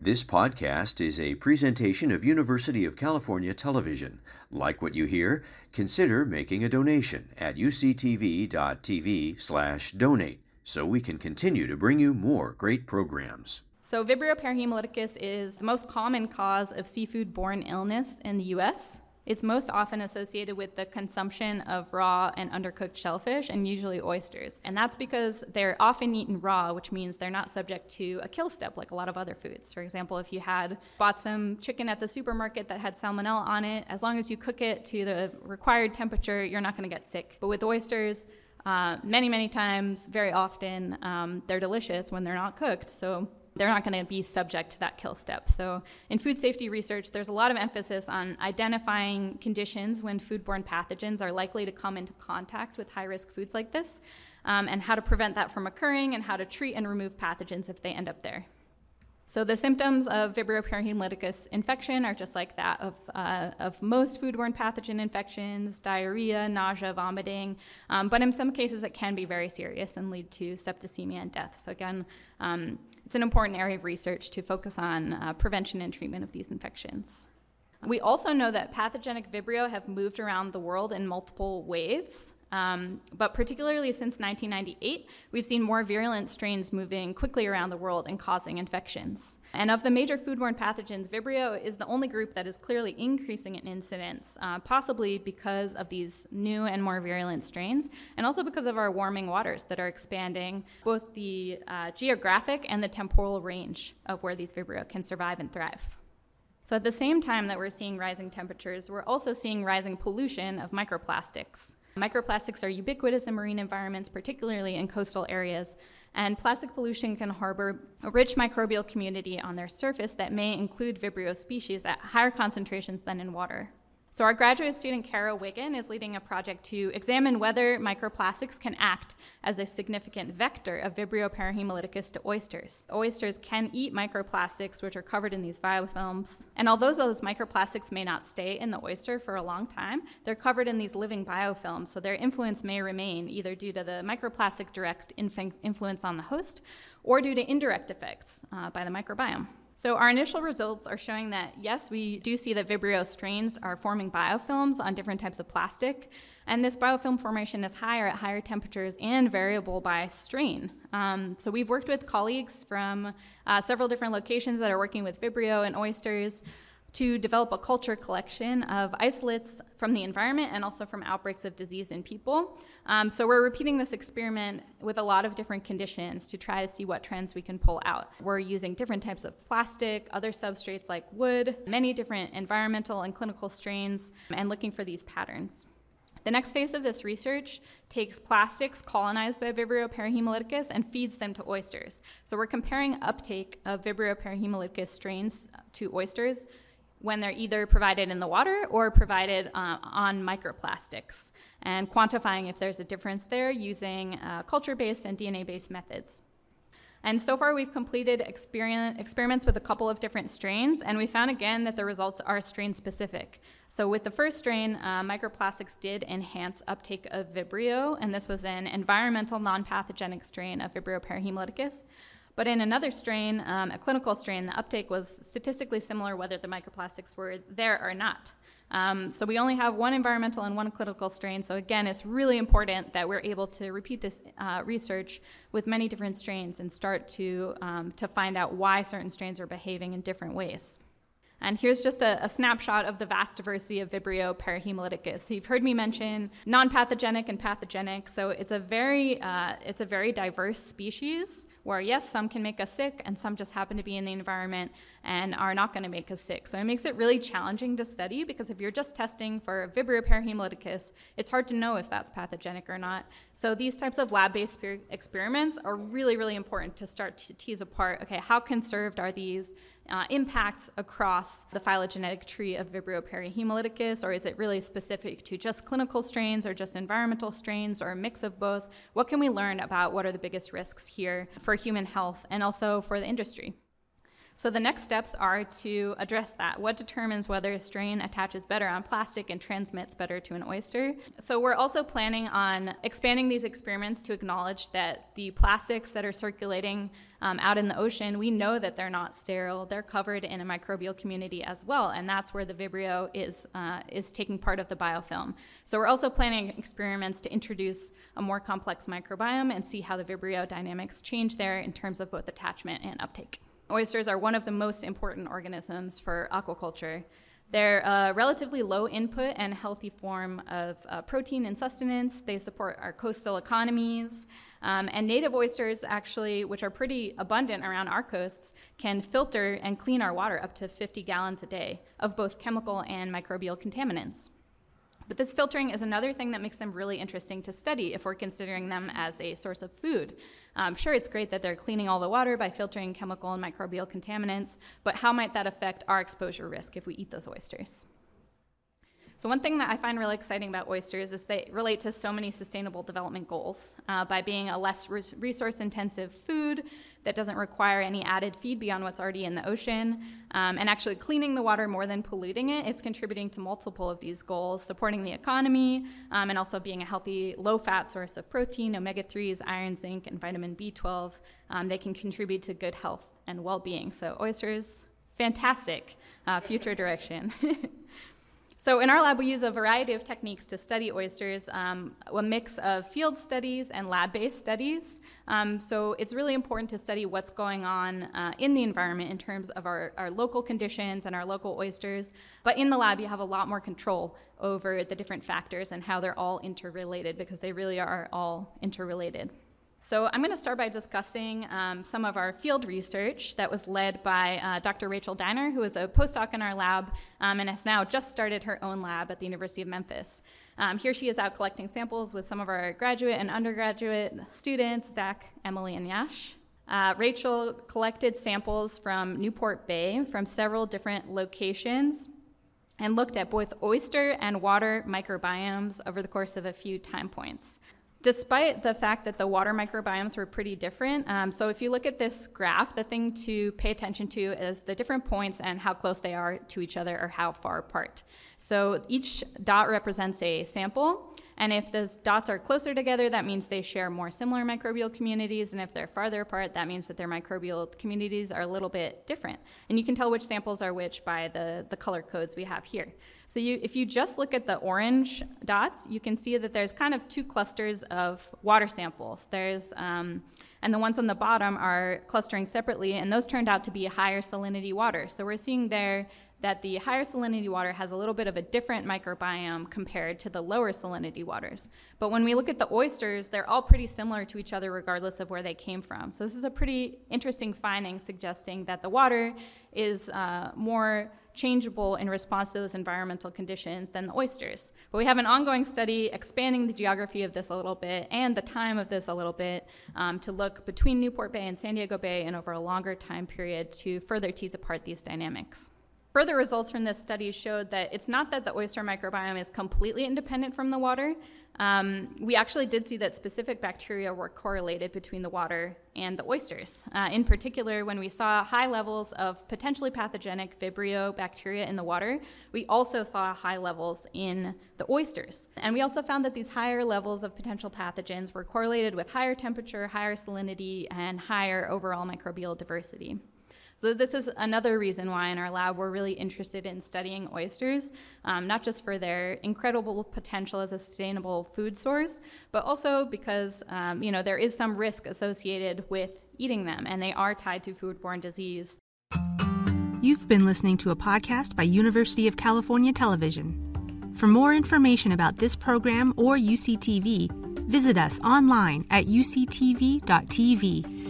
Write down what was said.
This podcast is a presentation of University of California Television. Like what you hear? Consider making a donation at uctv.tv/donate so we can continue to bring you more great programs. So Vibrio parahemolyticus is the most common cause of seafood-borne illness in the U.S. It's most often associated with the consumption of raw and undercooked shellfish, and usually oysters. And that's because they're often eaten raw, which means they're not subject to a kill step like a lot of other foods. For example, if you had bought some chicken at the supermarket that had salmonella on it, as long as you cook it to the required temperature, you're not going to get sick. But with oysters, many times, very often, they're delicious when they're not cooked. So they're not going to be subject to that kill step. So in food safety research, there's a lot of emphasis on identifying conditions when foodborne pathogens are likely to come into contact with high-risk foods like this, and how to prevent that from occurring, and how to treat and remove pathogens if they end up there. So the symptoms of Vibrio parahemolyticus infection are just like that of most foodborne pathogen infections: diarrhea, nausea, vomiting, but in some cases it can be very serious and lead to septicemia and death. So again, it's an important area of research to focus on prevention and treatment of these infections. We also know that pathogenic Vibrio have moved around the world in multiple waves. But particularly since 1998, we've seen more virulent strains moving quickly around the world and causing infections. And of the major foodborne pathogens, Vibrio is the only group that is clearly increasing in incidence, possibly because of these new and more virulent strains, and also because of our warming waters that are expanding both the geographic and the temporal range of where these Vibrio can survive and thrive. So at the same time that we're seeing rising temperatures, we're also seeing rising pollution of microplastics. Microplastics are ubiquitous in marine environments, particularly in coastal areas, and plastic pollution can harbor a rich microbial community on their surface that may include Vibrio species at higher concentrations than in water. So our graduate student, Kara Wiggin, is leading a project to examine whether microplastics can act as a significant vector of Vibrio parahemolyticus to oysters. Oysters can eat microplastics, which are covered in these biofilms. And although those microplastics may not stay in the oyster for a long time, they're covered in these living biofilms, so their influence may remain either due to the microplastic direct influence on the host or due to indirect effects by the microbiome. So our initial results are showing that, yes, we do see that Vibrio strains are forming biofilms on different types of plastic, and this biofilm formation is higher at higher temperatures and variable by strain. So we've worked with colleagues from several different locations that are working with Vibrio and oysters to develop a culture collection of isolates from the environment and also from outbreaks of disease in people. So we're repeating this experiment with a lot of different conditions to try to see what trends we can pull out. We're using different types of plastic, other substrates like wood, many different environmental and clinical strains, and looking for these patterns. The next phase of this research takes plastics colonized by Vibrio parahemolyticus and feeds them to oysters. So we're comparing uptake of Vibrio parahemolyticus strains to oysters when they're either provided in the water or provided on microplastics, and quantifying if there's a difference there using culture-based and DNA-based methods. And so far we've completed experiments with a couple of different strains, and we found again that the results are strain-specific. So with the first strain, microplastics did enhance uptake of Vibrio, and this was an environmental non-pathogenic strain of Vibrio parahemolyticus. But in another strain, a clinical strain, the uptake was statistically similar whether the microplastics were there or not. So we only have one environmental and one clinical strain. So again, it's really important that we're able to repeat this research with many different strains and start to find out why certain strains are behaving in different ways. And here's just a snapshot of the vast diversity of Vibrio parahemolyticus. So you've heard me mention non-pathogenic and pathogenic. So it's a very diverse species where, yes, some can make us sick and some just happen to be in the environment and are not going to make us sick. So it makes it really challenging to study because if you're just testing for Vibrio parahemolyticus, it's hard to know if that's pathogenic or not. So these types of lab-based experiments are really, really important to start to tease apart, okay, how conserved are these impacts across the phylogenetic tree of Vibrio parahemolyticus, or is it really specific to just clinical strains or just environmental strains or a mix of both? What can we learn about what are the biggest risks here for human health and also for the industry? So the next steps are to address that. What determines whether a strain attaches better on plastic and transmits better to an oyster? So we're also planning on expanding these experiments to acknowledge that the plastics that are circulating out in the ocean, we know that they're not sterile. They're covered in a microbial community as well, and that's where the Vibrio is taking part of the biofilm. So we're also planning experiments to introduce a more complex microbiome and see how the Vibrio dynamics change there in terms of both attachment and uptake. Oysters are one of the most important organisms for aquaculture. They're a relatively low input and healthy form of protein and sustenance. They support our coastal economies. And native oysters, actually, which are pretty abundant around our coasts, can filter and clean our water up to 50 gallons a day of both chemical and microbial contaminants. But this filtering is another thing that makes them really interesting to study if we're considering them as a source of food. Sure, it's great that they're cleaning all the water by filtering chemical and microbial contaminants, but how might that affect our exposure risk if we eat those oysters? So one thing that I find really exciting about oysters is they relate to so many sustainable development goals. By being a less resource-intensive food that doesn't require any added feed beyond what's already in the ocean, and actually cleaning the water more than polluting it, it's contributing to multiple of these goals, supporting the economy, and also being a healthy, low-fat source of protein, omega-3s, iron, zinc, and vitamin B12. They can contribute to good health and well-being. So oysters, fantastic future direction. So in our lab, we use a variety of techniques to study oysters, a mix of field studies and lab-based studies. So it's really important to study what's going on in the environment in terms of our local conditions and our local oysters. But in the lab, you have a lot more control over the different factors and how they're all interrelated, because they really are all interrelated. So I'm going to start by discussing some of our field research that was led by Dr. Rachel Diner, who is a postdoc in our lab and has now just started her own lab at the University of Memphis. Here she is out collecting samples with some of our graduate and undergraduate students, Zach, Emily, and Yash. Rachel collected samples from Newport Bay from several different locations and looked at both oyster and water microbiomes over the course of a few time points. Despite the fact that the water microbiomes were pretty different, so if you look at this graph, the thing to pay attention to is the different points and how close they are to each other or how far apart. So each dot represents a sample, and if those dots are closer together, that means they share more similar microbial communities, and if they're farther apart, that means that their microbial communities are a little bit different. And you can tell which samples are which by the color codes we have here. So if you just look at the orange dots, you can see that there's kind of two clusters of water samples. And the ones on the bottom are clustering separately, and those turned out to be higher salinity water. So we're seeing there that the higher salinity water has a little bit of a different microbiome compared to the lower salinity waters. But when we look at the oysters, they're all pretty similar to each other regardless of where they came from. So this is a pretty interesting finding suggesting that the water is more changeable in response to those environmental conditions than the oysters. But we have an ongoing study expanding the geography of this a little bit and the time of this a little bit to look between Newport Bay and San Diego Bay and over a longer time period to further tease apart these dynamics. Further results from this study showed that it's not that the oyster microbiome is completely independent from the water. We actually did see that specific bacteria were correlated between the water and the oysters. In particular, when we saw high levels of potentially pathogenic Vibrio bacteria in the water, we also saw high levels in the oysters. And we also found that these higher levels of potential pathogens were correlated with higher temperature, higher salinity, and higher overall microbial diversity. So this is another reason why in our lab we're really interested in studying oysters, not just for their incredible potential as a sustainable food source, but also because there is some risk associated with eating them, and they are tied to foodborne disease. You've been listening to a podcast by University of California Television. For more information about this program or UCTV, visit us online at uctv.tv